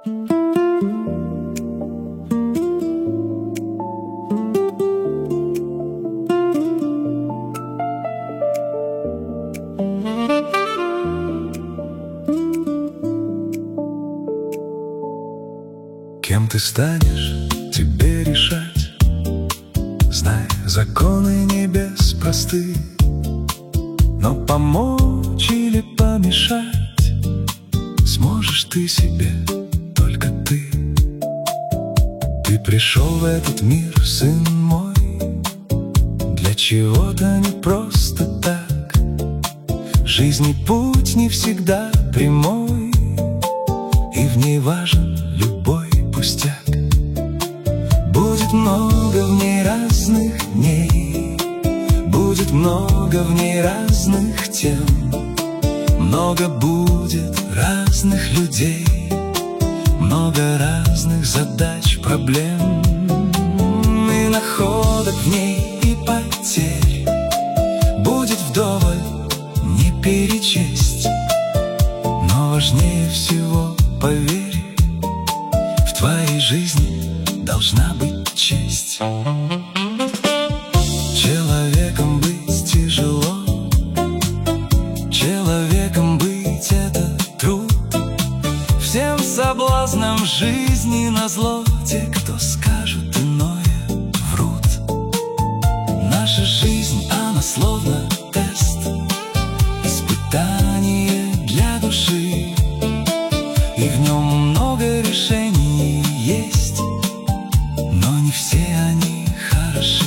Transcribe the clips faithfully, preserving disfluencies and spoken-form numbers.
Кем ты станешь, тебе решать. Знай, законы небес просты, но помочь или помешать сможешь ты себе, только ты. Ты пришел в этот мир, сын мой, для чего-то не просто так. Жизни путь не всегда прямой, и в ней важен любой пустяк. Будет много в ней разных дней, будет много в ней разных тем, много будет разных людей, много разных задач, проблем и находок в ней, и потерь будет вдоволь не перечесть. Но важнее всего, поверь, в твоей жизни должна быть честь. Человеком быть тяжело, человеком быть — это труд. Всем соблазнам жизни назло те, кто скажут иное, врут. Наша жизнь, она словно тест, испытание для души, и в нем много решений есть, но не все они хороши.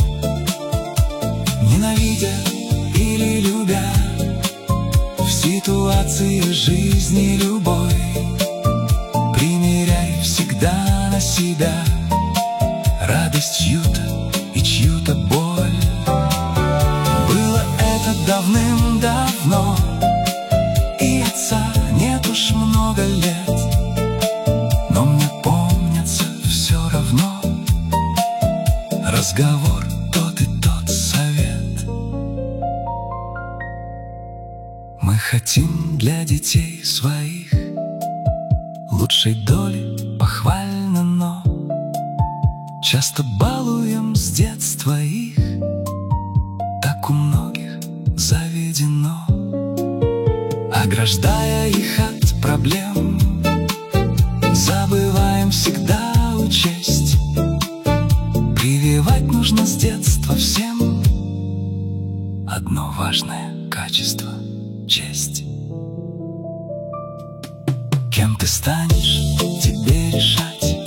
Ненавидя или любя, в ситуации жизни любой примеряй всегда на себя радость чью-то и чью-то боль. Было это давным-давно, и отца нет уж много лет, но мне помнится все равно разговор тот и тот совет. Мы хотим для детей своих лучшей доли похвально, но часто балуем с детства их, так у многих заведено. Ограждая их от проблем, забываем всегда учесть. Прививать нужно с детства всем одно важное качество — честь. Кем ты станешь, тебе решать.